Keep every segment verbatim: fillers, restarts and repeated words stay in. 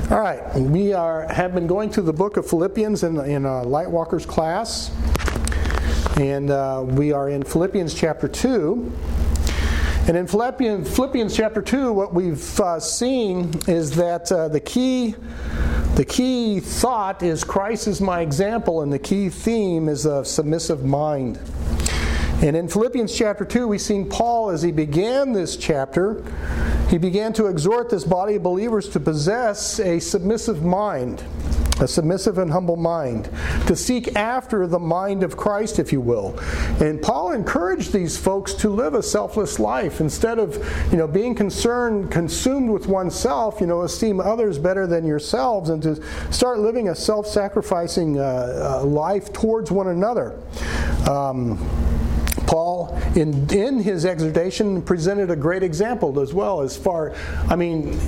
All right, we are have been going through the book of Philippians in, in a Lightwalkers class, and uh, we are in Philippians chapter two. And in Philippians, Philippians chapter two, what we've uh, seen is that uh, the key the key thought is Christ is my example, and the key theme is a submissive mind. And in Philippians chapter two, we've seen Paul, as he began this chapter, he began to exhort this body of believers to possess a submissive mind, a submissive and humble mind, to seek after the mind of Christ, if you will. And Paul encouraged these folks to live a selfless life. Instead of, you know, being concerned, consumed with oneself, you know, esteem others better than yourselves, and to start living a self-sacrificing uh, uh, life towards one another. Um, Paul, in, in his exhortation, presented a great example as well as far, I mean,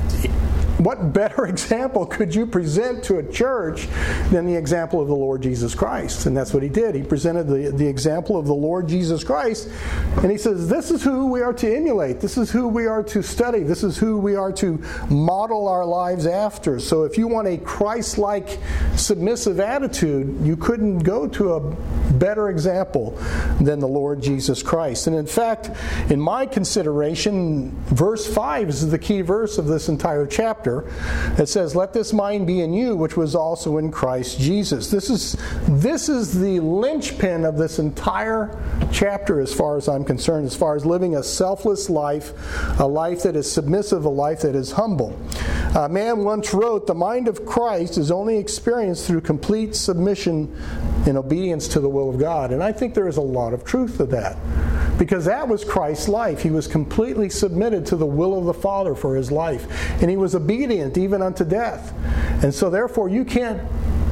what better example could you present to a church than the example of the Lord Jesus Christ? And that's what he did. He presented the, the example of the Lord Jesus Christ, and he says, this is who we are to emulate. This is who we are to study. This is who we are to model our lives after. So if you want a Christ-like submissive attitude, you couldn't go to a better example than the Lord Jesus Christ. And in fact, in my consideration, verse five is the key verse of this entire chapter. It says, let this mind be in you, which was also in Christ Jesus. This is, this is the linchpin of this entire chapter as far as I'm concerned, as far as living a selfless life, a life that is submissive, a life that is humble. A man once wrote, the mind of Christ is only experienced through complete submission and obedience to the will of God. And I think there is a lot of truth to that, because that was Christ's life. He was completely submitted to the will of the Father for his life, and he was obedient even unto death. And so therefore you can't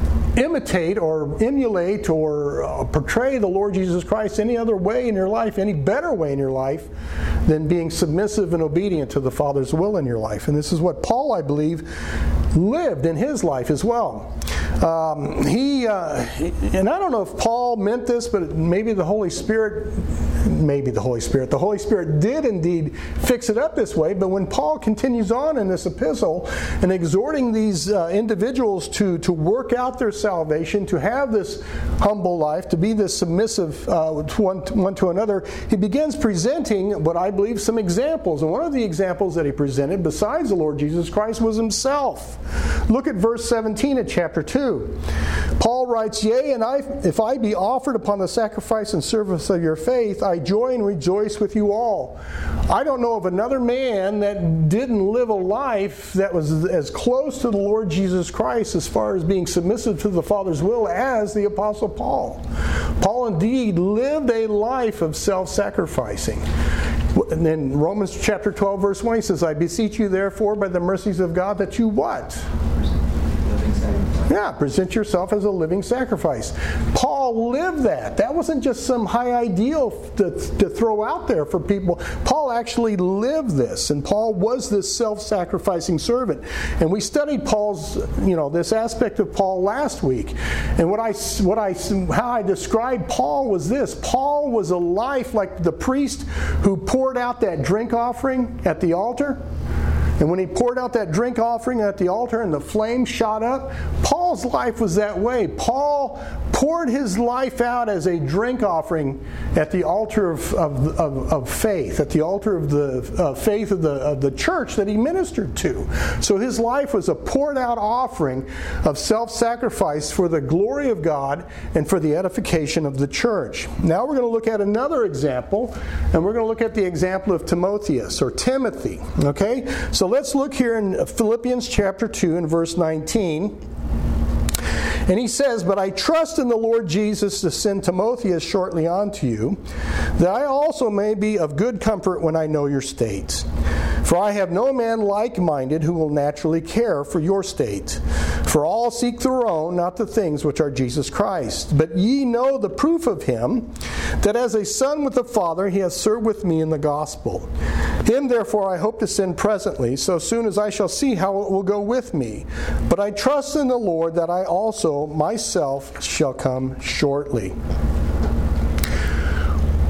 imitate or emulate or uh, portray the Lord Jesus Christ any other way in your life, any better way in your life than being submissive and obedient to the Father's will in your life. And this is what Paul, I believe, lived in his life as well. Um, he, uh, and I don't know if Paul meant this, but maybe the Holy Spirit, maybe the Holy Spirit, the Holy Spirit did indeed fix it up this way. But when Paul continues on in this epistle and exhorting these uh, individuals to, to work out their salvation, to have this humble life, to be this submissive uh, to one, to one to another, he begins presenting what I believe some examples. And one of the examples that he presented, besides the Lord Jesus Christ, was himself. Look at verse seventeen of chapter two. Paul writes, yea, and I, if I be offered upon the sacrifice and service of your faith, I joy and rejoice with you all. I don't know of another man that didn't live a life that was as close to the Lord Jesus Christ as far as being submissive to the Father's will as the Apostle Paul. Paul indeed lived a life of self-sacrificing. And then Romans chapter twelve, verse one, he says, I beseech you therefore by the mercies of God that you what? Yeah, present yourself as a living sacrifice. Paul lived that. That wasn't just some high ideal to, to throw out there for people. Paul actually lived this, and Paul was this self-sacrificing servant. And we studied Paul's, you know, this aspect of Paul last week. And what I, what I, how I described Paul was this: Paul was a life like the priest who poured out that drink offering at the altar. And when he poured out that drink offering at the altar and the flame shot up, Paul's life was that way. Paul poured his life out as a drink offering at the altar of, of, of, of faith, at the altar of the uh, faith of the, of the church that he ministered to. So his life was a poured out offering of self-sacrifice for the glory of God and for the edification of the church. Now we're going to look at another example, and we're going to look at the example of Timotheus, or Timothy. Okay? So let's look here in Philippians chapter two and verse nineteen. And he says, but I trust in the Lord Jesus to send Timotheus shortly unto you, that I also may be of good comfort when I know your state. For I have no man like-minded who will naturally care for your state. For all seek their own, not the things which are Jesus Christ. But ye know the proof of him, that as a son with the Father he hath served with me in the gospel. Him therefore I hope to send presently, so soon as I shall see how it will go with me. But I trust in the Lord that I also myself shall come shortly.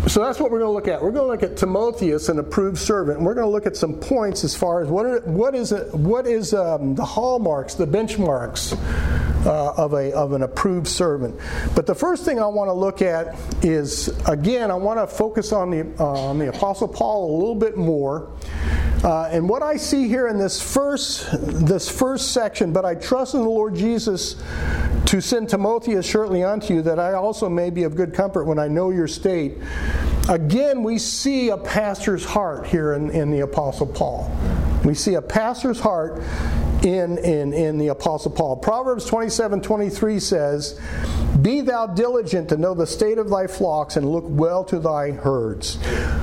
So that's what we're going to look at. We're going to look at Timotheus, an approved servant, and we're going to look at some points as far as what are, what is it, what is um, the hallmarks, the benchmarks uh, of a of an approved servant. But the first thing I want to look at is, again, I want to focus on the uh, on the Apostle Paul a little bit more. Uh, and what I see here in this first this first section, but I trust in the Lord Jesus to send Timotheus shortly unto you, that I also may be of good comfort when I know your state. Again, we see a pastor's heart here in, in the Apostle Paul. We see a pastor's heart in, in, in the Apostle Paul. Proverbs twenty-seven twenty-three says, "Be thou diligent to know the state of thy flocks, and look well to thy herds."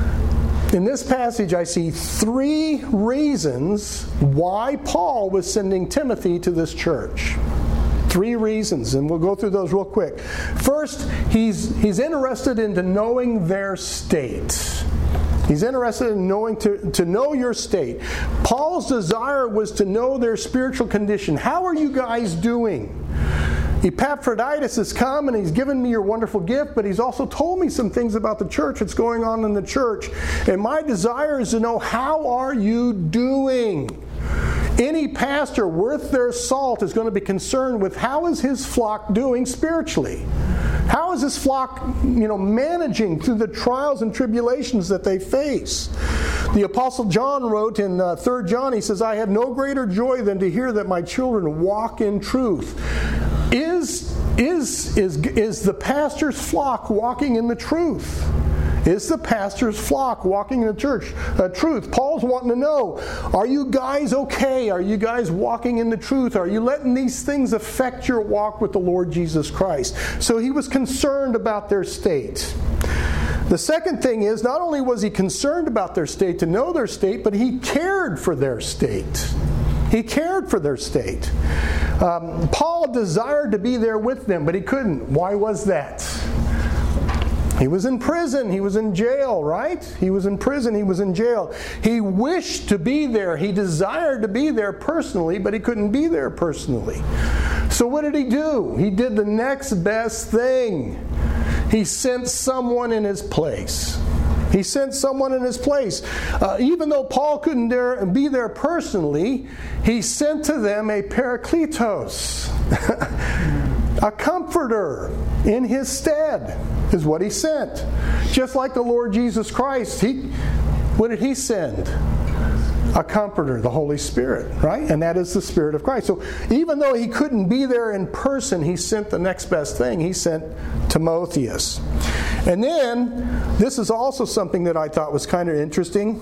In this passage, I see three reasons why Paul was sending Timothy to this church. Three reasons, and we'll go through those real quick. First, he's he's interested in knowing their state. He's interested in knowing to, to know your state. Paul's desire was to know their spiritual condition. How are you guys doing? Epaphroditus has come and he's given me your wonderful gift, but he's also told me some things about the church, what's going on in the church. And my desire is to know, how are you doing? Any pastor worth their salt is going to be concerned with how is his flock doing spiritually. How is this flock, you know, managing through the trials and tribulations that they face? The Apostle John wrote in uh, Third John, he says, "I have no greater joy than to hear that my children walk in truth." Is, is, is, is the pastor's flock walking in the truth? Is the pastor's flock walking in the church uh, truth? Paul's wanting to know, are you guys okay? Are you guys walking in the truth? Are you letting these things affect your walk with the Lord Jesus Christ? So he was concerned about their state. The second thing is, not only was he concerned about their state, to know their state, but he cared for their state. He cared for their state. Um, Paul desired to be there with them, but he couldn't. Why was that? He was in prison. He was in jail, right? He was in prison. He was in jail. He wished to be there. He desired to be there personally, but he couldn't be there personally. So what did he do? He did the next best thing. He sent someone in his place. He sent someone in his place. Uh, even though Paul couldn't dare be there personally, he sent to them a parakletos, a comforter in his stead, is what he sent. Just like the Lord Jesus Christ, he, what did he send? A comforter, the Holy Spirit, right? And that is the Spirit of Christ. So even though he couldn't be there in person, he sent the next best thing. He sent Timotheus. And then, this is also something that I thought was kind of interesting.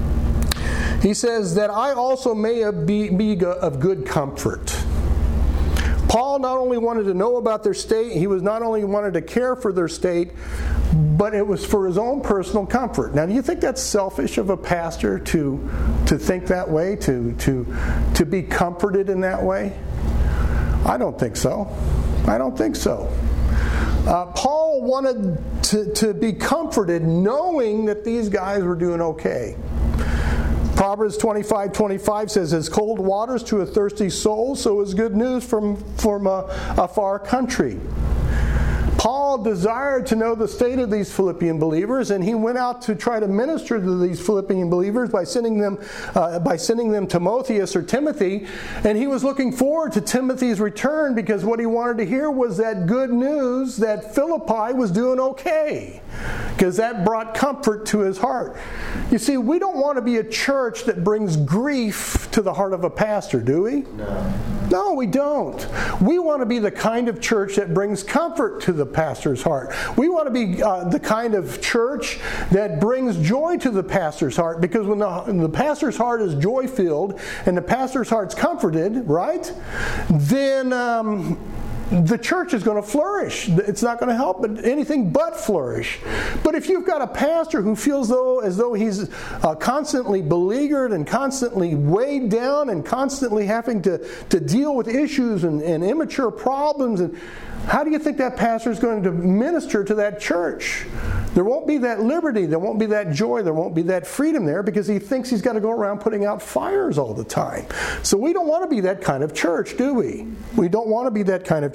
He says that I also may be, be of good comfort. Paul not only wanted to know about their state, he was not only wanted to care for their state, but it was for his own personal comfort. Now, do you think that's selfish of a pastor to to think that way, to to to be comforted in that way? I don't think so. I don't think so. Uh, Paul wanted to, to be comforted knowing that these guys were doing okay. Proverbs twenty-five twenty-five says, "As cold waters to a thirsty soul, so is good news from, from a, a far country." Paul desired to know the state of these Philippian believers, and he went out to try to minister to these Philippian believers by sending them uh, by sending them Timotheus or Timothy. And he was looking forward to Timothy's return, because what he wanted to hear was that good news that Philippi was doing okay, because that brought comfort to his heart. You see, we don't want to be a church that brings grief to the heart of a pastor, do we? No. No, we don't. We want to be the kind of church that brings comfort to the pastor's heart. We want to be uh, the kind of church that brings joy to the pastor's heart, because when the, when the pastor's heart is joy-filled and the pastor's heart's comforted, right, then um, the church is going to flourish. It's not going to help but anything but flourish. But if you've got a pastor who feels though as though he's uh, constantly beleaguered and constantly weighed down and constantly having to, to deal with issues and, and immature problems, and how do you think that pastor is going to minister to that church? There won't be that liberty, there won't be that joy, there won't be that freedom there, because he thinks he's got to go around putting out fires all the time. So we don't want to be that kind of church, do we? We don't want to be that kind of church.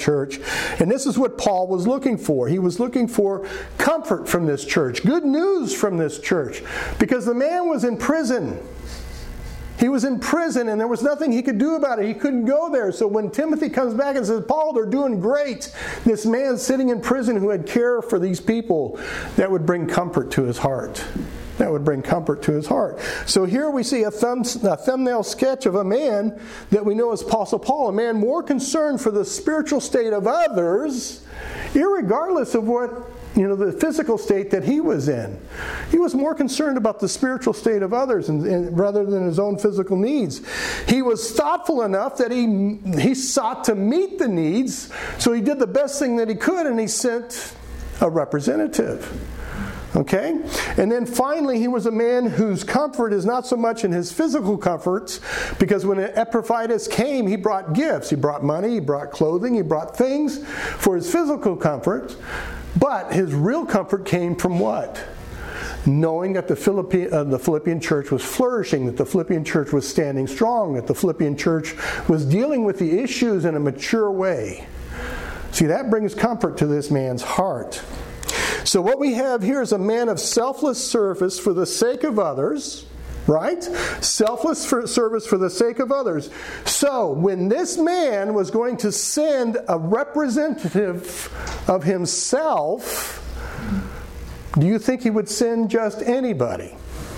church. And this is what Paul was looking for. He was looking for comfort from this church, good news from this church, because the man was in prison. He was in prison and there was nothing he could do about it. He couldn't go there. So when Timothy comes back and says, Paul, they're doing great, this man sitting in prison who had care for these people, that would bring comfort to his heart. That would bring comfort to his heart. So here we see a, thumb, a thumbnail sketch of a man that we know as Apostle Paul, a man more concerned for the spiritual state of others, irregardless of what, you know, the physical state that he was in. He was more concerned about the spiritual state of others and, and rather than his own physical needs. He was thoughtful enough that he he sought to meet the needs, so he did the best thing that he could, and he sent a representative. Okay? And then finally, he was a man whose comfort is not so much in his physical comforts, because when Epaphroditus came, he brought gifts. He brought money, he brought clothing, he brought things for his physical comfort. But his real comfort came from what? Knowing that the Philippi, uh, the Philippian church was flourishing, that the Philippian church was standing strong, that the Philippian church was dealing with the issues in a mature way. See, that brings comfort to this man's heart. So what we have here is a man of selfless service for the sake of others, right? Selfless for service for the sake of others. So when this man was going to send a representative of himself, do you think he would send just anybody?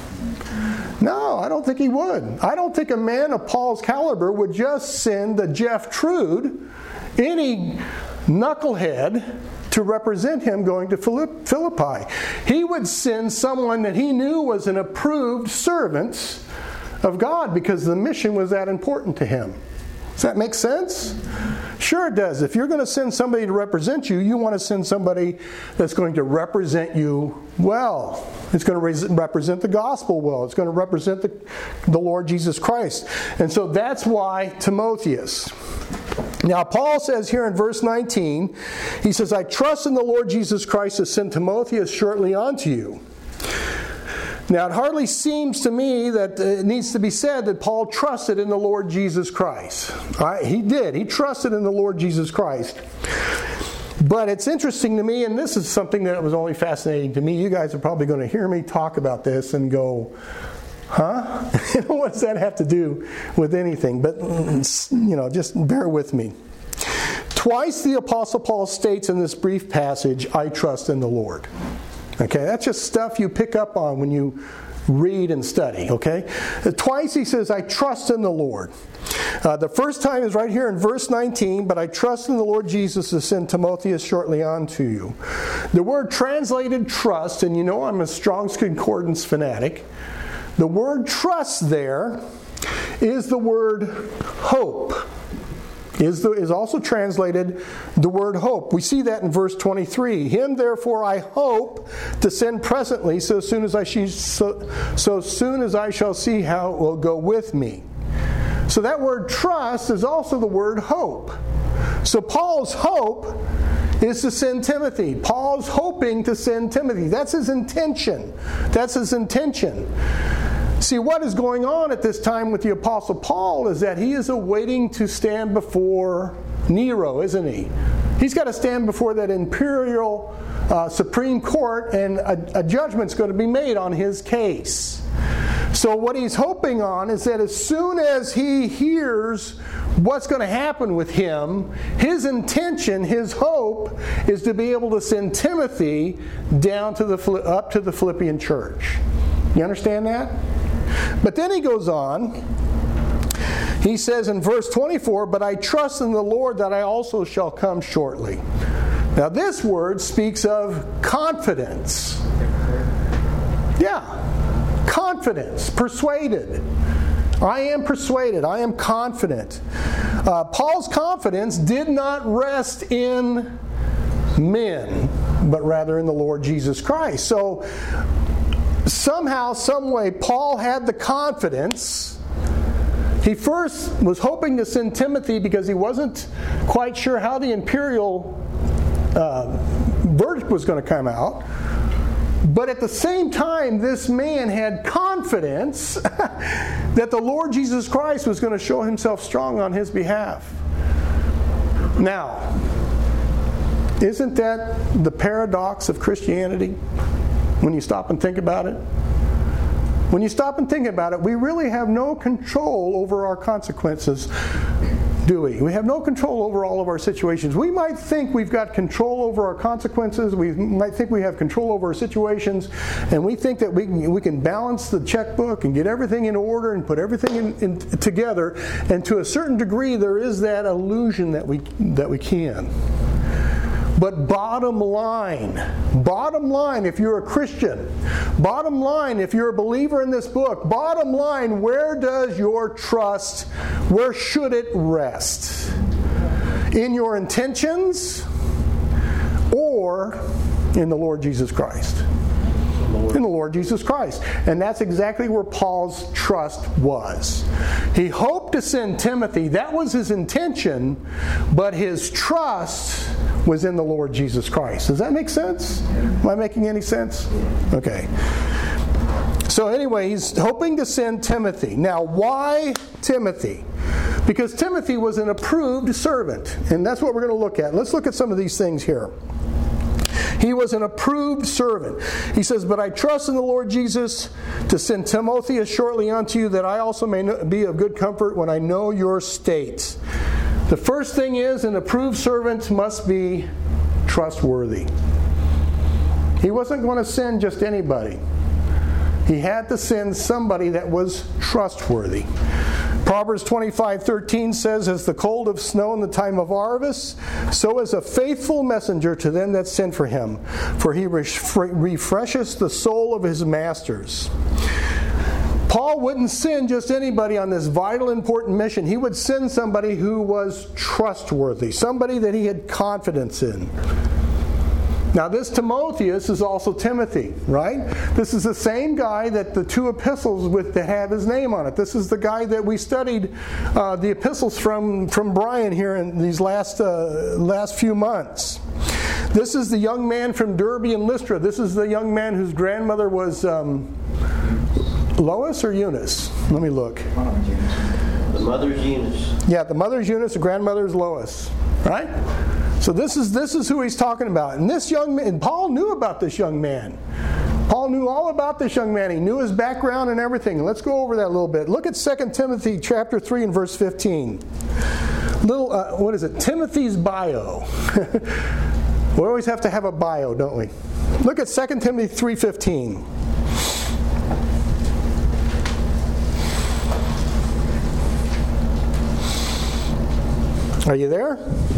No, I don't think he would. I don't think a man of Paul's caliber would just send a Jeff Trude, any knucklehead, to represent him going to Philippi. He would send someone that he knew was an approved servant of God, because the mission was that important to him. Does that make sense? Sure it does. If you're going to send somebody to represent you, you want to send somebody that's going to represent you well. It's going to represent the gospel well. It's going to represent the, the Lord Jesus Christ. And so that's why Timotheus. Now, Paul says here in verse nineteen, he says, I trust in the Lord Jesus Christ to send Timotheus shortly unto you. Now, it hardly seems to me that it needs to be said that Paul trusted in the Lord Jesus Christ. Right? He did. He trusted in the Lord Jesus Christ. But it's interesting to me, and this is something that was only fascinating to me. You guys are probably going to hear me talk about this and go, huh? What does that have to do with anything? But, you know, just bear with me. Twice the Apostle Paul states in this brief passage, I trust in the Lord. Okay, that's just stuff you pick up on when you read and study, okay? Twice he says, I trust in the Lord. Uh, the first time is right here in verse nineteen, but I trust in the Lord Jesus to send Timotheus shortly on to you. The word translated trust, and you know I'm a Strong's Concordance fanatic. The word trust there is the word hope. Is, the, is also translated the word hope. We see that in verse twenty-three. Him therefore I hope to send presently, so soon as I she, so, so soon as I shall see how it will go with me. So that word trust is also the word hope. So Paul's hope is to send Timothy. Paul's hoping to send Timothy. That's his intention. That's his intention. See, what is going on at this time with the Apostle Paul is that he is awaiting to stand before Nero, isn't he? He's got to stand before that imperial uh, Supreme Court, and a, a judgment's going to be made on his case. So what he's hoping on is that as soon as he hears what's going to happen with him, his intention, his hope, is to be able to send Timothy down to the up to the Philippian church. You understand that? But then he goes on. He says in verse twenty-four, but I trust in the Lord that I also shall come shortly. Now this word speaks of confidence. Yeah, confidence, persuaded. I am persuaded. I am confident. Uh, Paul's confidence did not rest in men, but rather in the Lord Jesus Christ. So somehow, some way, Paul had the confidence. He first was hoping to send Timothy because he wasn't quite sure how the imperial uh, verdict was going to come out. But at the same time, this man had confidence that the Lord Jesus Christ was going to show himself strong on his behalf. Now, Isn't that the paradox of Christianity when you stop and think about it? When you stop and think about it, we really have no control over our consequences, do we? We have no control over all of our situations. We might think we've got control over our consequences. We might think we have control over our situations. And we think that we can, we can balance the checkbook and get everything in order and put everything in, in, together. And to a certain degree, there is that illusion that we that we can. But bottom line, bottom line, if you're a Christian, bottom line, if you're a believer in this book, bottom line, where does your trust, where should it rest? In your intentions or in the Lord Jesus Christ? In the Lord Jesus Christ. And that's exactly where Paul's trust was. He hoped to send Timothy. That was his intention, but his trust was in the Lord Jesus Christ. Does that make sense? Am I making any sense? Okay. So anyway, he's hoping to send Timothy. Now, why Timothy? Because Timothy was an approved servant. And that's what we're going to look at. Let's look at some of these things here. He was an approved servant. He says, but I trust in the Lord Jesus to send Timotheus shortly unto you, that I also may be of good comfort when I know your state. The first thing is, an approved servant must be trustworthy. He wasn't going to send just anybody. He had to send somebody that was trustworthy. Proverbs twenty-five thirteen says, as the cold of snow in the time of harvest, so is a faithful messenger to them that send for him. For he refreshes the soul of his masters. Paul wouldn't send just anybody on this vital, important mission. He would send somebody who was trustworthy, somebody that he had confidence in. Now, this Timotheus is also Timothy, right? This is the same guy that the two epistles with that have his name on it. This is the guy that we studied uh, the epistles from from Brian here in these last uh, last few months. This is the young man from Derbe and Lystra. This is the young man whose grandmother was um, Lois or Eunice? Let me look. The mother's Eunice. Yeah, the mother's Eunice, the grandmother's Lois. Right? So this is this is who he's talking about. And this young man, Paul knew about this young man. Paul knew all about this young man. He knew his background and everything. Let's go over that a little bit. Look at Second Timothy chapter three and verse fifteen. Little, uh, what is it? Timothy's bio. We always have to have a bio, don't we? Look at Second Timothy three fifteen. Are you there?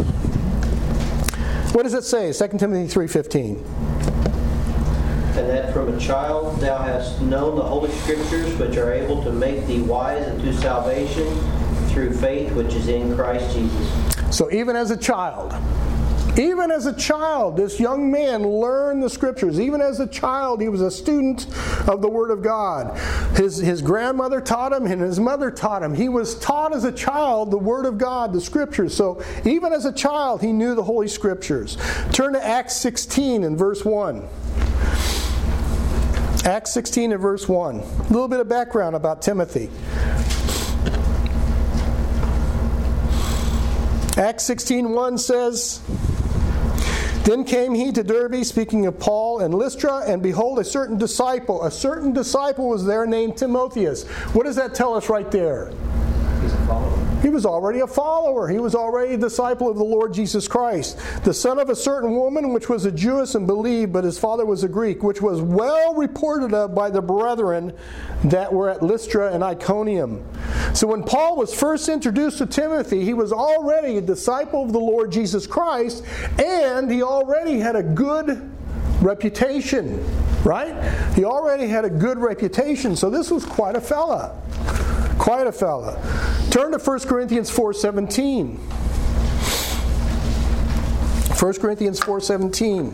What does it say? Second Timothy three fifteen. And that from a child thou hast known the Holy Scriptures, which are able to make thee wise unto salvation through faith which is in Christ Jesus. So even as a child, even as a child, this young man learned the Scriptures. Even as a child, he was a student of the Word of God. His, his grandmother taught him and his mother taught him. He was taught as a child the Word of God, the Scriptures. So even as a child, he knew the Holy Scriptures. Turn to Acts sixteen and verse one. Acts sixteen and verse one. A little bit of background about Timothy. Acts sixteen one says, then came he to Derbe, speaking of Paul and Lystra, and behold, a certain disciple, a certain disciple was there named Timotheus. What does that tell us right there? He's a follower. He was already a follower. He was already a disciple of the Lord Jesus Christ. The son of a certain woman, which was a Jewess and believed, but his father was a Greek, which was well reported of by the brethren that were at Lystra and Iconium. So when Paul was first introduced to Timothy, he was already a disciple of the Lord Jesus Christ, and he already had a good reputation, right? He already had a good reputation, so this was quite a fella. Quite a fella. Turn to First Corinthians four seventeen. First Corinthians four seventeen.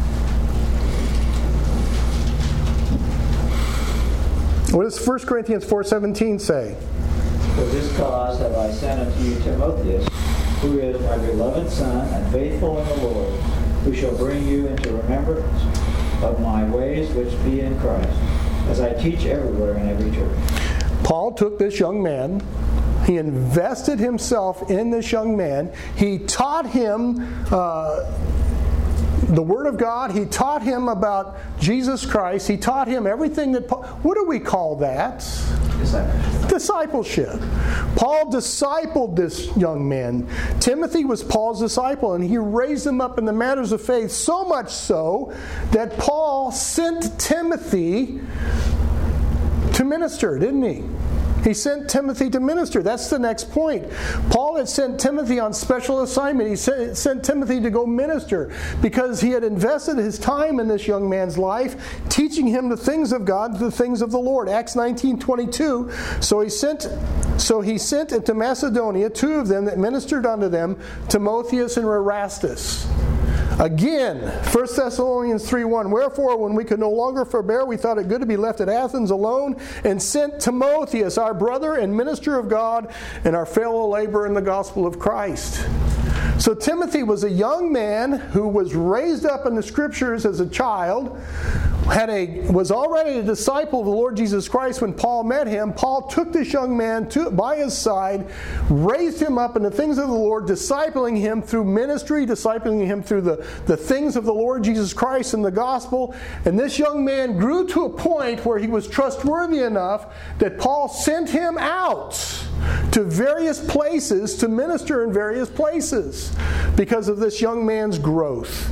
What does First Corinthians four seventeen say? For this cause have I sent unto you Timotheus, who is my beloved son and faithful in the Lord, who shall bring you into remembrance of my ways which be in Christ, as I teach everywhere in every church. Paul took this young man. He invested himself in this young man. He taught him uh, the Word of God. He taught him about Jesus Christ. He taught him everything that Paul... What do we call that? Discipleship. Discipleship. Paul discipled this young man. Timothy was Paul's disciple, and he raised him up in the matters of faith, so much so that Paul sent Timothy to minister, didn't he? He sent Timothy to minister. That's the next point. Paul had sent Timothy on special assignment. He sent, sent Timothy to go minister because he had invested his time in this young man's life, teaching him the things of God, the things of the Lord. Acts nineteen twenty-two. So he sent so he sent into Macedonia two of them that ministered unto them, Timotheus and Erastus. Again, First Thessalonians three one, wherefore, when we could no longer forbear, we thought it good to be left at Athens alone, and sent Timotheus, our brother and minister of God, and our fellow laborer in the gospel of Christ. So Timothy was a young man who was raised up in the Scriptures as a child, had a was already a disciple of the Lord Jesus Christ when Paul met him. Paul took this young man to, by his side, raised him up in the things of the Lord, discipling him through ministry, discipling him through the, the things of the Lord Jesus Christ and the gospel. And this young man grew to a point where he was trustworthy enough that Paul sent him out to various places to minister in various places because of this young man's growth.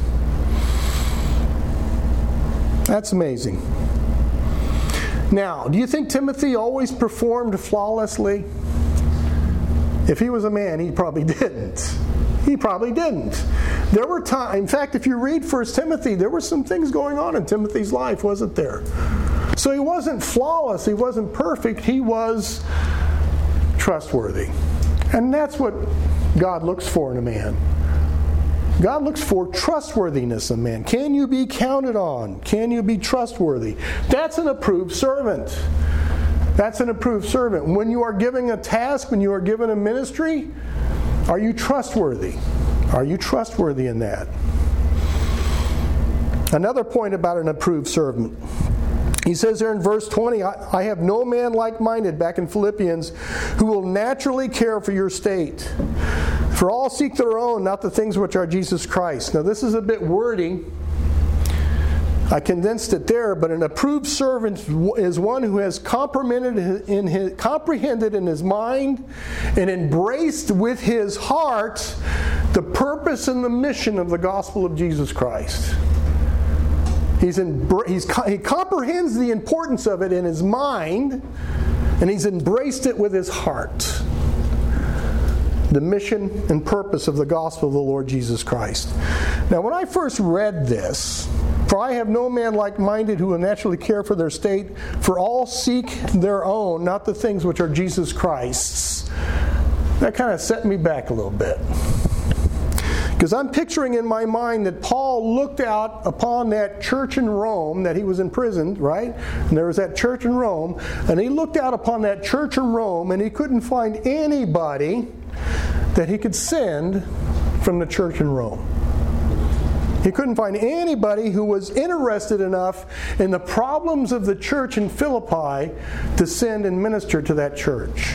That's amazing. Now, do you think Timothy always performed flawlessly? If he was a man, he probably didn't. He probably didn't. There were times, in fact, if you read First Timothy, there were some things going on in Timothy's life, wasn't there? So he wasn't flawless, he wasn't perfect, he was trustworthy. And that's what God looks for in a man. God looks for trustworthiness in man. Can you be counted on? Can you be trustworthy? That's an approved servant. That's an approved servant. When you are giving a task, when you are given a ministry, are you trustworthy? Are you trustworthy in that? Another point about an approved servant. He says there in verse twenty, I, I have no man like-minded, back in Philippians, who will naturally care for your state. For all seek their own, not the things which are Jesus Christ. Now this is a bit wordy. I condensed it there, but an approved servant is one who has comprehended in his, comprehended in his mind and embraced with his heart the purpose and the mission of the gospel of Jesus Christ. He's, in, he's he comprehends the importance of it in his mind, and he's embraced it with his heart. The mission and purpose of the gospel of the Lord Jesus Christ. Now, when I first read this, for I have no man like-minded who will naturally care for their state, for all seek their own, not the things which are Jesus Christ's. That kind of set me back a little bit. Because I'm picturing in my mind that Paul looked out upon that church in Rome, that he was imprisoned, right? And there was that church in Rome, and he looked out upon that church in Rome, and he couldn't find anybody that he could send from the church in Rome. He couldn't find anybody who was interested enough in the problems of the church in Philippi to send and minister to that church.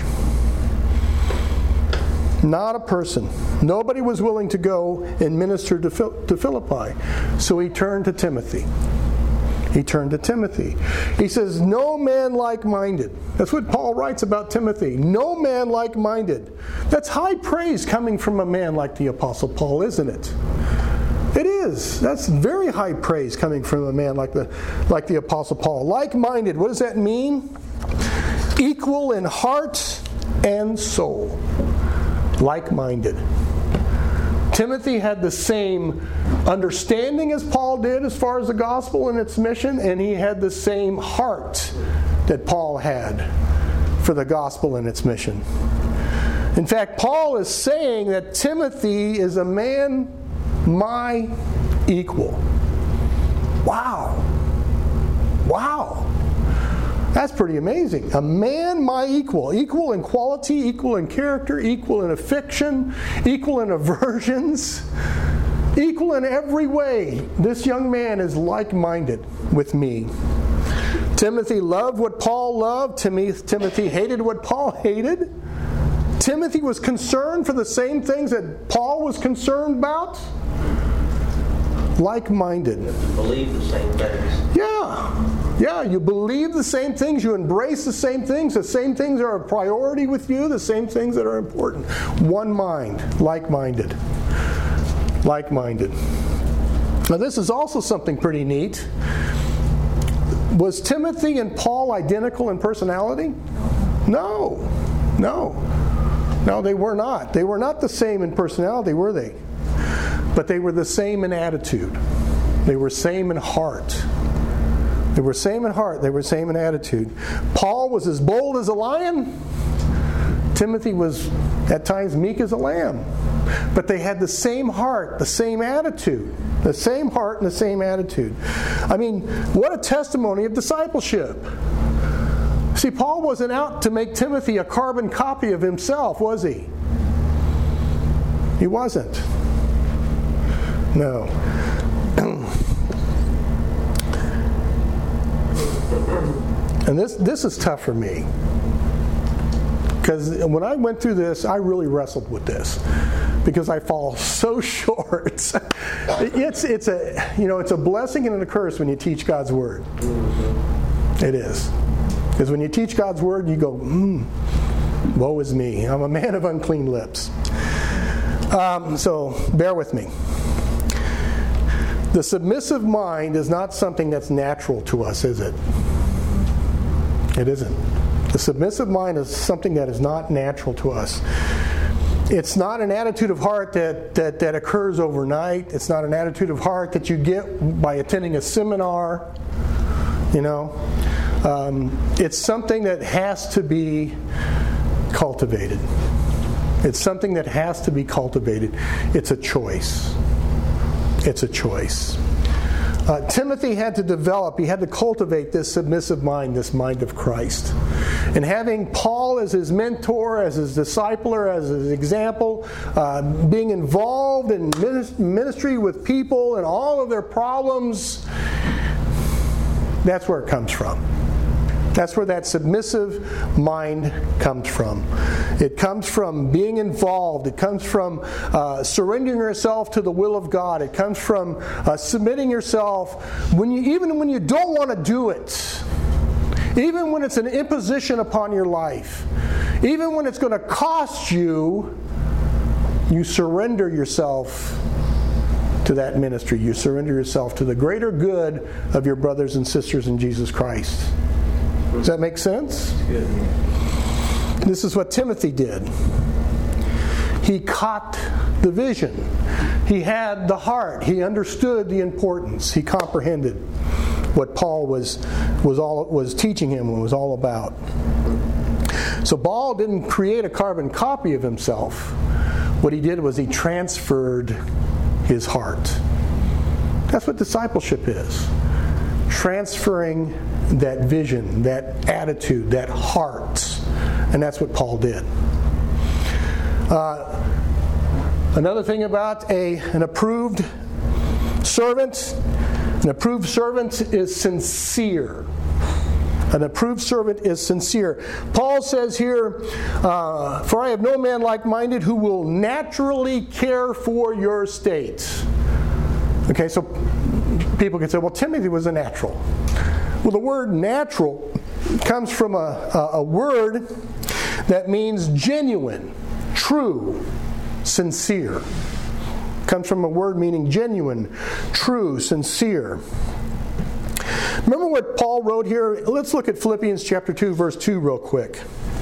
Not a person. Nobody was willing to go and minister to Philippi. So he turned to Timothy. He turned to Timothy. He says, no man like-minded. That's what Paul writes about Timothy. No man like-minded. That's high praise coming from a man like the Apostle Paul, isn't it? It is. That's very high praise coming from a man like the, like the Apostle Paul. Like-minded, what does that mean? Equal in heart and soul. Like-minded. Timothy had the same understanding as Paul did as far as the gospel and its mission, and he had the same heart that Paul had for the gospel and its mission. In fact, Paul is saying that Timothy is a man my equal. Wow. Wow. That's pretty amazing. A man my equal. Equal in quality, equal in character, equal in affection, equal in aversions, equal in every way. This young man is like-minded with me. Timothy loved what Paul loved. Timothy hated what Paul hated. Timothy was concerned for the same things that Paul was concerned about. Like-minded. You have to believe the same things. Yeah. Yeah, you believe the same things. You embrace the same things. The same things are a priority with you. The same things that are important. One mind. Like-minded. Like-minded. Now this is also something pretty neat. Was Timothy and Paul identical in personality? No. No. No, they were not. They were not the same in personality, were they? But they were the same in attitude. They were same in heart. They were same in heart. They were same in attitude. Paul was as bold as a lion. Timothy was at times meek as a lamb. But they had the same heart, the same attitude. The same heart and the same attitude. I mean, what a testimony of discipleship. See, Paul wasn't out to make Timothy a carbon copy of himself, was he? He wasn't. No. And this this is tough for me. Because when I went through this, I really wrestled with this. Because I fall so short. It's it's a you know it's a blessing and a curse when you teach God's word. It is. Because when you teach God's word, you go, hmm, woe is me. I'm a man of unclean lips. Um, so bear with me. The submissive mind is not something that's natural to us, is it? It isn't. The submissive mind is something that is not natural to us. It's not an attitude of heart that, that, that occurs overnight. It's not an attitude of heart that you get by attending a seminar. You know, um, it's something that has to be cultivated. It's something that has to be cultivated. It's a choice. It's a choice. Uh, Timothy had to develop, he had to cultivate this submissive mind, this mind of Christ. And having Paul as his mentor, as his discipler, as his example, uh, being involved in ministry with people and all of their problems, that's where it comes from. That's where that submissive mind comes from. It comes from being involved. It comes from uh, surrendering yourself to the will of God. It comes from uh, submitting yourself when you, even when you don't want to do it. Even when it's an imposition upon your life. Even when it's going to cost you, you surrender yourself to that ministry. You surrender yourself to the greater good of your brothers and sisters in Jesus Christ. Does that make sense? Good. This is what Timothy did. He caught the vision. He had the heart. He understood the importance. He comprehended what Paul was was all was teaching him and was all about. So Paul didn't create a carbon copy of himself. What he did was he transferred his heart. That's what discipleship is. Transferring that vision, that attitude, that heart. And that's what Paul did. Uh, another thing about a, an approved servant, an approved servant is sincere. An approved servant is sincere. Paul says here, uh, for I have no man like-minded who will naturally care for your state. Okay, so people can say, well, Timothy was a natural. Well, the word natural comes from a, a, a word that means genuine, true, sincere. Comes from a word meaning genuine, true, sincere. Remember what Paul wrote here? Let's look at Philippians chapter two, verse two real quick.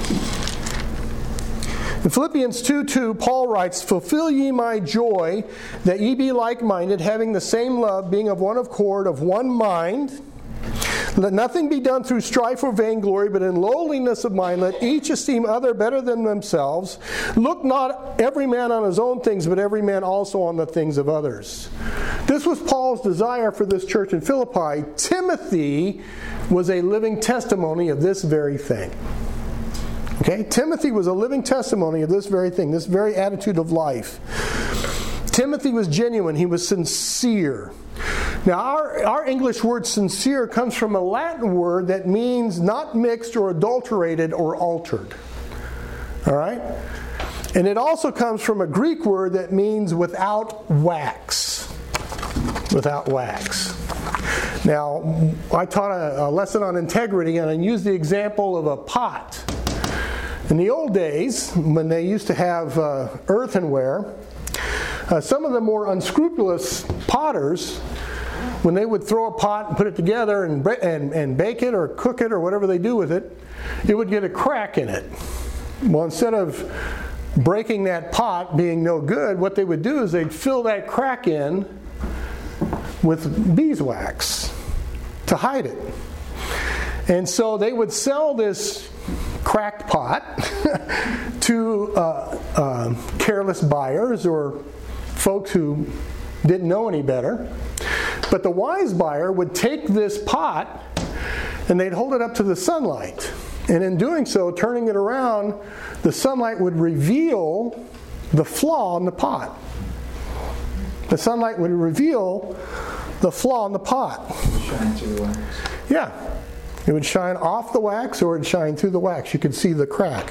In Philippians two two, Paul writes, fulfill ye my joy, that ye be like-minded, having the same love, being of one accord, of one mind. Let nothing be done through strife or vainglory, but in lowliness of mind let each esteem other better than themselves. Look not every man on his own things, but every man also on the things of others. This was Paul's desire for this church in Philippi. Timothy was a living testimony of this very thing. Okay? Timothy was a living testimony of this very thing, this very attitude of life. Timothy was genuine. He was sincere. Now, our, our English word sincere comes from a Latin word that means not mixed or adulterated or altered. All right? And it also comes from a Greek word that means without wax. without wax. Now, I taught a, a lesson on integrity, and I used the example of a pot. In the old days, when they used to have uh, earthenware, uh, some of the more unscrupulous potters, when they would throw a pot and put it together and, and, and bake it or cook it or whatever they do with it, it would get a crack in it. Well, instead of breaking that pot being no good, what they would do is they'd fill that crack in with beeswax to hide it. And so they would sell this cracked pot to uh, uh, careless buyers or folks who didn't know any better. But the wise buyer would take this pot and they'd hold it up to the sunlight. And in doing so, turning it around, the sunlight would reveal the flaw in the pot. The sunlight would reveal the flaw in the pot. Shine through the wax. Yeah. It would shine off the wax or it would shine through the wax. You could see the crack.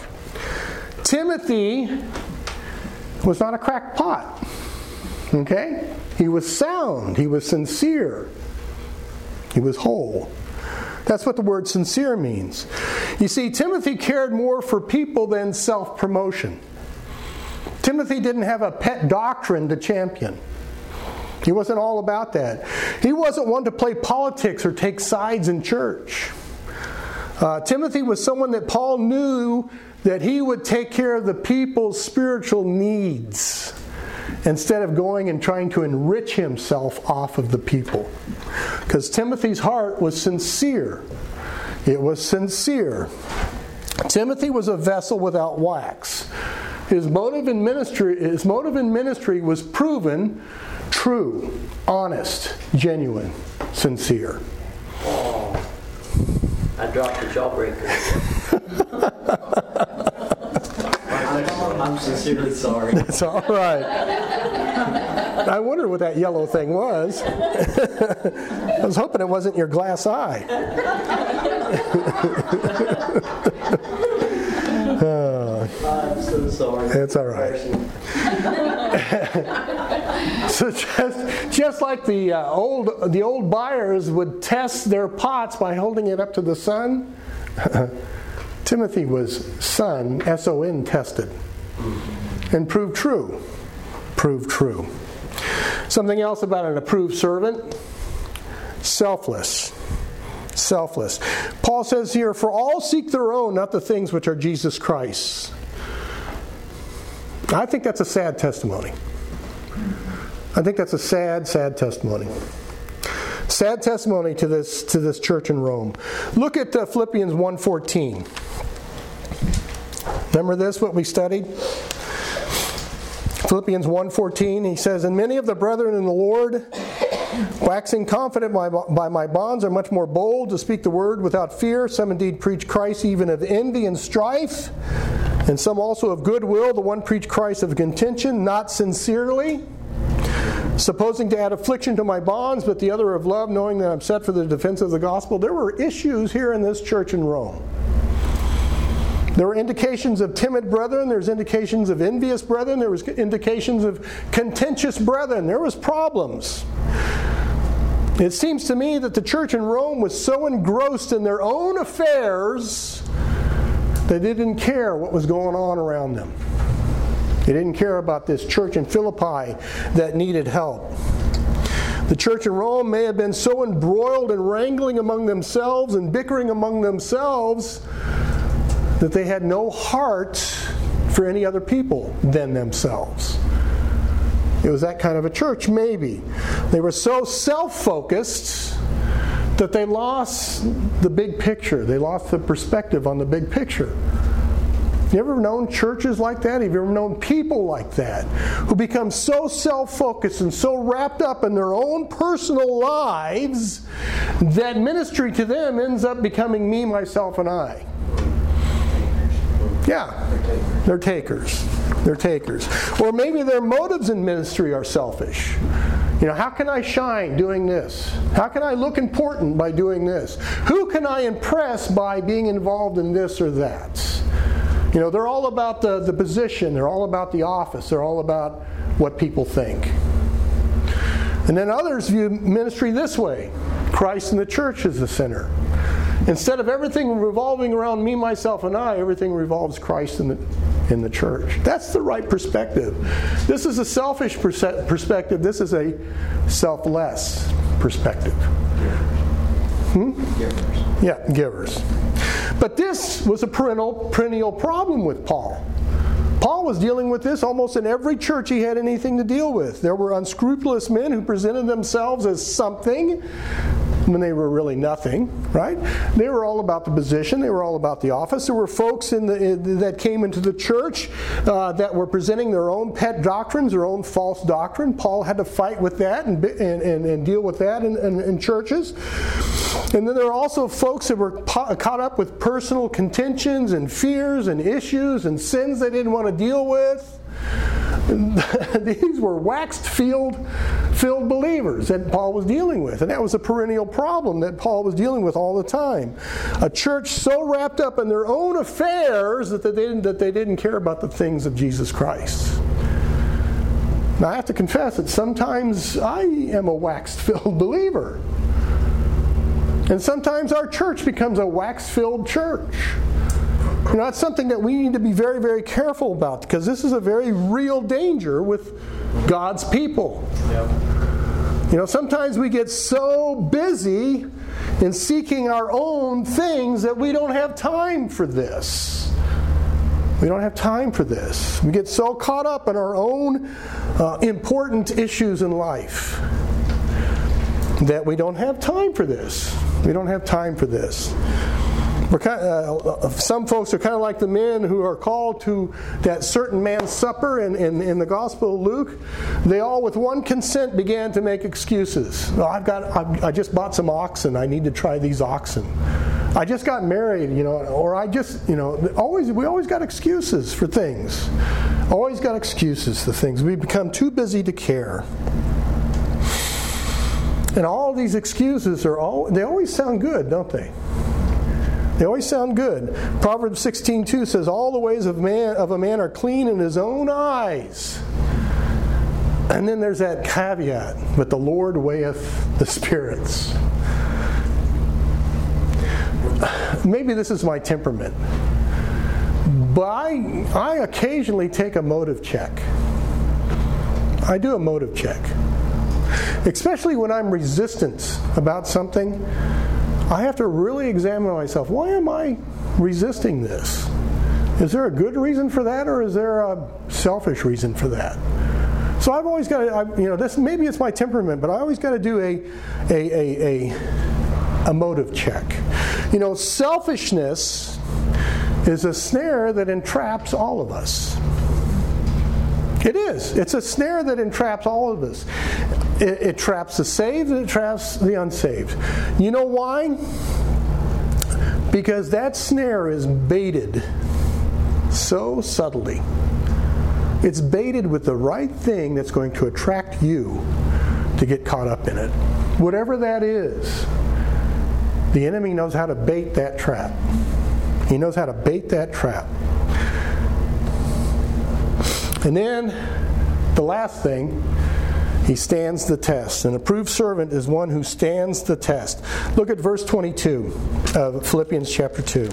Timothy was not a cracked pot. Okay? He was sound. He was sincere. He was whole. That's what the word sincere means. You see, Timothy cared more for people than self-promotion. Timothy didn't have a pet doctrine to champion. He wasn't all about that. He wasn't one to play politics or take sides in church. Uh, Timothy was someone that Paul knew that he would take care of the people's spiritual needs instead of going and trying to enrich himself off of the people. Because Timothy's heart was sincere. It was sincere. Timothy was a vessel without wax. His motive in ministry, his motive in ministry was proven true, honest, genuine, sincere. Oh, I dropped the jawbreaker. I'm, I'm sincerely sorry. That's all right. I wondered what that yellow thing was. I was hoping it wasn't your glass eye. uh, I'm so sorry. It's all right. So just just like the uh, old the old buyers would test their pots by holding it up to the sun, Timothy was sun, S O N tested, and proved true. Proved true. Something else about an approved servant: selfless. Selfless. Paul says here, "For all seek their own, not the things which are Jesus Christ's." I think that's a sad testimony. I think that's a sad, sad testimony. Sad testimony to this to this church in Rome. Look at uh, Philippians one fourteen. Remember this, what we studied? Philippians one fourteen, he says, "And many of the brethren in the Lord, waxing confident by, by my bonds, are much more bold to speak the word without fear. Some indeed preach Christ even of envy and strife, and some also of goodwill. The one preach Christ of contention, not sincerely, supposing to add affliction to my bonds, but the other of love, knowing that I'm set for the defense of the gospel." There were issues here in this church in Rome. There were indications of timid brethren. There was indications of envious brethren. There was indications of contentious brethren. There was problems. It seems to me that the church in Rome was so engrossed in their own affairs that they didn't care what was going on around them. They didn't care about this church in Philippi that needed help. The church in Rome may have been so embroiled in wrangling among themselves and bickering among themselves that they had no heart for any other people than themselves. It was that kind of a church, maybe. They were so self-focused that they lost the big picture. They lost the perspective on the big picture. You ever known churches like that? Have you ever known people like that who become so self-focused and so wrapped up in their own personal lives that ministry to them ends up becoming me, myself, and I? Yeah, they're takers. They're takers. Or maybe their motives in ministry are selfish. You know, how can I shine doing this? How can I look important by doing this? Who can I impress by being involved in this or that? You know, they're all about the, the position. They're all about the office. They're all about what people think. And then others view ministry this way. Christ and the church is the center. Instead of everything revolving around me, myself, and I, everything revolves Christ and the, in the church. That's the right perspective. This is a selfish perse- perspective. This is a selfless perspective. Hmm? Givers. Yeah, givers. But this was a perennial, perennial problem with Paul. Paul was dealing with this almost in every church he had anything to deal with. There were unscrupulous men who presented themselves as something when they were really nothing, right? They were all about the position. They were all about the office. There were folks in the, in, that came into the church uh, that were presenting their own pet doctrines, their own false doctrine. Paul had to fight with that and, and, and, and deal with that in, in, in churches. And then there were also folks that were po- caught up with personal contentions and fears and issues and sins they didn't want to deal with. These were waxed filled, filled believers that Paul was dealing with. And that was a perennial problem that Paul was dealing with all the time. A church so wrapped up in their own affairs that they didn't, that they didn't care about the things of Jesus Christ. Now I have to confess that sometimes I am a waxed filled believer. And sometimes our church becomes a wax-filled church. You know, that's something that we need to be very, very careful about, because this is a very real danger with God's people. Yep. You know, sometimes we get so busy in seeking our own things that we don't have time for this. We don't have time for this. We get so caught up in our own uh, important issues in life that we don't have time for this. We don't have time for this. We're kind of, uh, some folks are kind of like the men who are called to that certain man's supper in, in, in the Gospel of Luke. They all, with one consent, began to make excuses. Oh, I've got, I've, I just bought some oxen. I need to try these oxen. I just got married, you know, or I just, you know, always we always got excuses for things. Always got excuses for things. We become too busy to care. And all these excuses are all, they always sound good, don't they? They always sound good. Proverbs sixteen two says, all the ways of man of a man are clean in his own eyes. And then there's that caveat, but the Lord weigheth the spirits. Maybe this is my temperament, but I, I occasionally take a motive check. I do a motive check. Especially when I'm resistant about something, I have to really examine myself. Why am I resisting this? Is there a good reason for that, or is there a selfish reason for that? So I've always got to, I, you know, this maybe it's my temperament, but I always got to do a, a, a, a, a motive check. You know, selfishness is a snare that entraps all of us. It is. It's a snare that entraps all of us. It, it traps the saved and it traps the unsaved. You know why? Because that snare is baited so subtly. It's baited with the right thing that's going to attract you to get caught up in it. Whatever that is, the enemy knows how to bait that trap. He knows how to bait that trap. And then, the last thing, he stands the test. An approved servant is one who stands the test. Look at verse twenty-two of Philippians chapter two.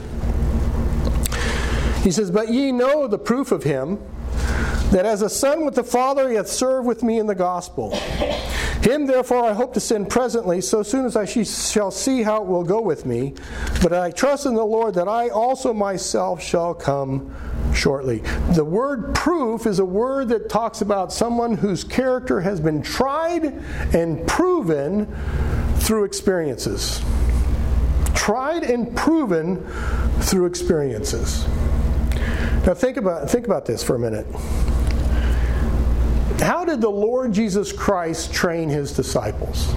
He says, but ye know the proof of him, that as a son with the Father he hath served with me in the gospel. Him therefore I hope to send presently, so soon as I shall see how it will go with me. But I trust in the Lord that I also myself shall come shortly. The word proof is a word that talks about someone whose character has been tried and proven through experiences. Tried and proven through experiences. Now think about think about this for a minute. How did the Lord Jesus Christ train his disciples?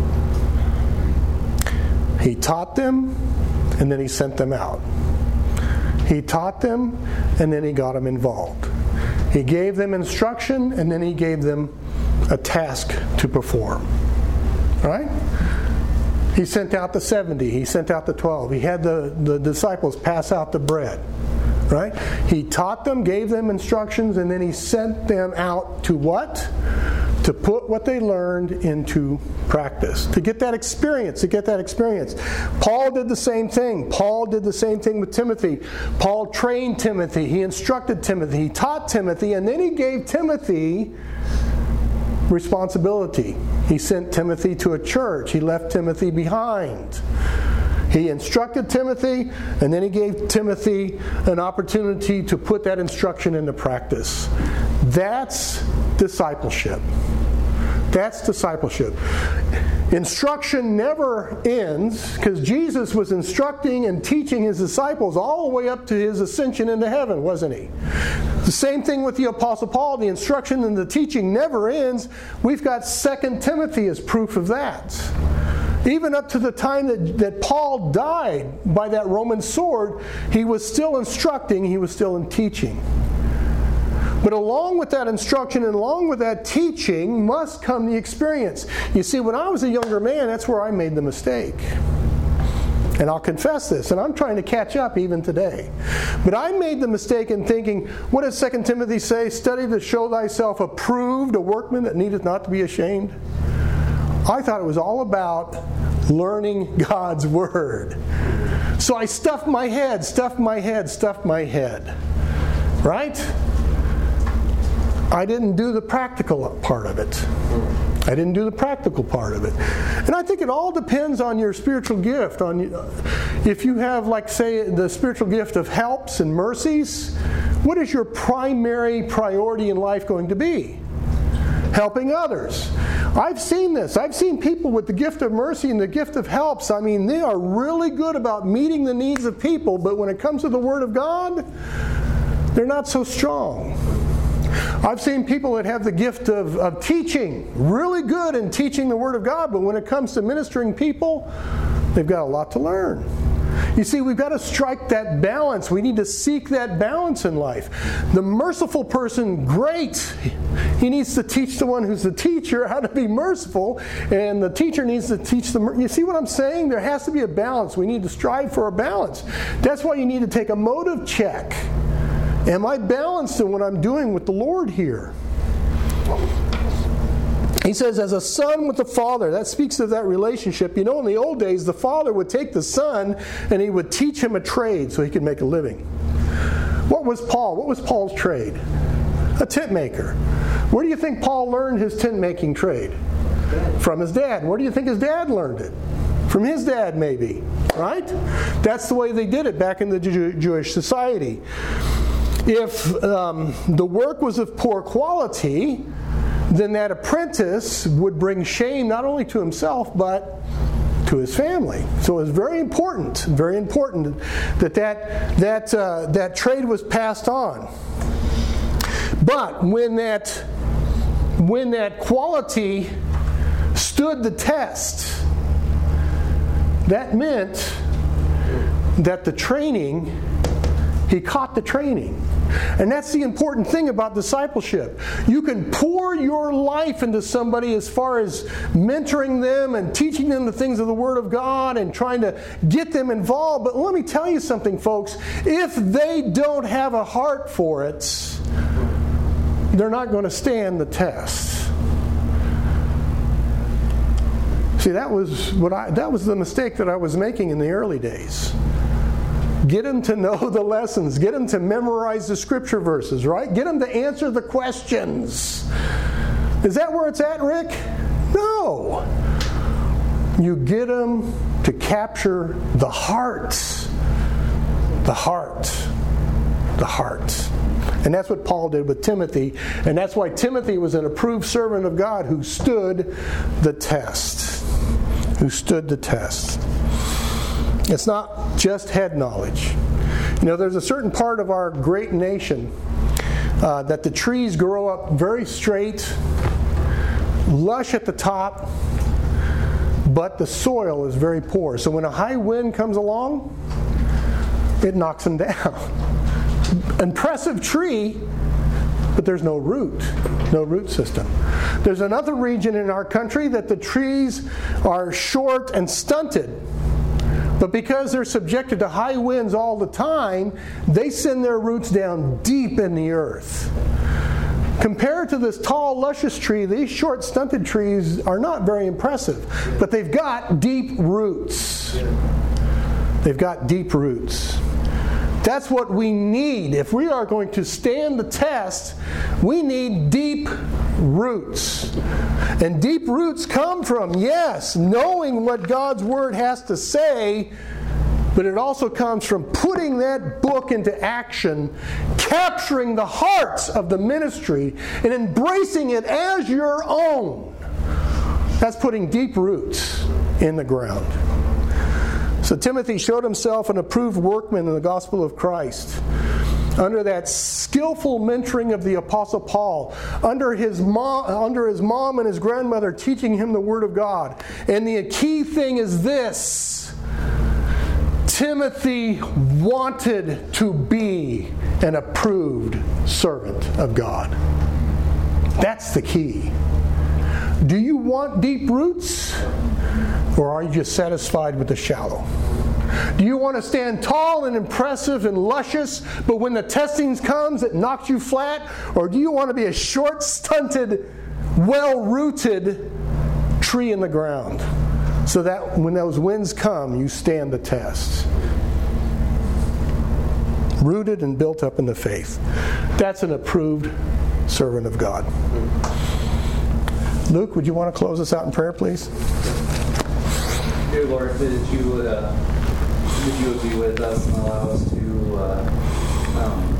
He taught them, and then he sent them out. He taught them, and then he got them involved. He gave them instruction, and then he gave them a task to perform. All right? He sent out the seventy. He sent out the twelve. He had the, the disciples pass out the bread. Right? He taught them, gave them instructions, and then he sent them out to what? To put what they learned into practice. To get that experience, to get that experience. Paul did the same thing. Paul did the same thing with Timothy. Paul trained Timothy. He instructed Timothy. He taught Timothy, and then he gave Timothy responsibility. He sent Timothy to a church. He left Timothy behind. He instructed Timothy, and then he gave Timothy an opportunity to put that instruction into practice. That's discipleship. That's discipleship. Instruction never ends, because Jesus was instructing and teaching his disciples all the way up to his ascension into heaven, wasn't he? The same thing with the Apostle Paul. The instruction and the teaching never ends. We've got Second Timothy as proof of that. Even up to the time that, that Paul died by that Roman sword, he was still instructing, he was still in teaching. But along with that instruction and along with that teaching must come the experience. You see, when I was a younger man, that's where I made the mistake. And I'll confess this, and I'm trying to catch up even today. But I made the mistake in thinking, what does Second Timothy say? Study to show thyself approved, a workman that needeth not to be ashamed. I thought it was all about learning God's Word. So I stuffed my head, stuffed my head, stuffed my head. Right? I didn't do the practical part of it. I didn't do the practical part of it. And I think it all depends on your spiritual gift. On if you have, like, say, the spiritual gift of helps and mercies, what is your primary priority in life going to be? Helping others. I've seen this. I've seen people with the gift of mercy and the gift of helps. I mean, they are really good about meeting the needs of people, but when it comes to the Word of God, they're not so strong. I've seen people that have the gift of, of teaching, really good in teaching the Word of God, but when it comes to ministering people, they've got a lot to learn. You see, we've got to strike that balance. We need to seek that balance in life. The merciful person, great. He needs to teach the one who's the teacher how to be merciful, and the teacher needs to teach the... You see what I'm saying? There has to be a balance. We need to strive for a balance. That's why you need to take a motive check. Am I balanced in what I'm doing with the Lord here? He says, as a son with the father. That speaks of that relationship. You know, in the old days, the father would take the son and he would teach him a trade so he could make a living. What was Paul? What was Paul's trade? A tent maker. Where do you think Paul learned his tent making trade? From his dad. Where do you think his dad learned it? From his dad, maybe. Right? That's the way they did it back in the Jew- Jewish society. If um, the work was of poor quality, then that apprentice would bring shame not only to himself, but to his family. So it was very important, very important that that, that, uh, that trade was passed on. But when that, when that quality stood the test, that meant that the training, he caught the training. And that's the important thing about discipleship. You can pour your life into somebody as far as mentoring them and teaching them the things of the Word of God and trying to get them involved. But let me tell you something, folks. If they don't have a heart for it, they're not going to stand the test. See, that was what I, that was the mistake that I was making in the early days. Get them to know the lessons. Get them to memorize the scripture verses, right? Get them to answer the questions. Is that where it's at, Rick? No. You get them to capture the heart. The heart. The heart. And that's what Paul did with Timothy. And that's why Timothy was an approved servant of God who stood the test. Who stood the test. It's not just head knowledge. You know, there's a certain part of our great nation uh, that the trees grow up very straight, lush at the top, but the soil is very poor. So when a high wind comes along, it knocks them down. Impressive tree, but there's no root, no root system. There's another region in our country that the trees are short and stunted. But because they're subjected to high winds all the time, they send their roots down deep in the earth. Compared to this tall, luscious tree, these short, stunted trees are not very impressive. But they've got deep roots. They've got deep roots. That's what we need. If we are going to stand the test, we need deep roots. And deep roots come from, yes, knowing what God's Word has to say, but it also comes from putting that book into action, capturing the hearts of the ministry, and embracing it as your own. That's putting deep roots in the ground. So Timothy showed himself an approved workman in the gospel of Christ, under that skillful mentoring of the Apostle Paul, under his mom, under his mom and his grandmother teaching him the Word of God. And the key thing is this: Timothy wanted to be an approved servant of God. That's the key. Do you want deep roots? Or are you just satisfied with the shallow? Do you want to stand tall and impressive and luscious, but when the testing comes, it knocks you flat? Or do you want to be a short, stunted, well-rooted tree in the ground, so that when those winds come, you stand the test? Rooted and built up in the faith. That's an approved servant of God. Luke, would you want to close us out in prayer, please? Dear Lord, that you would, uh, that you would be with us and allow us to uh, um,